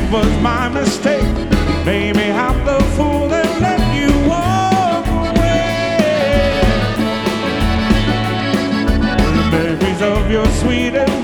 was my mistake. Baby, I'm the fool that let you walk away. The memories of your sweet and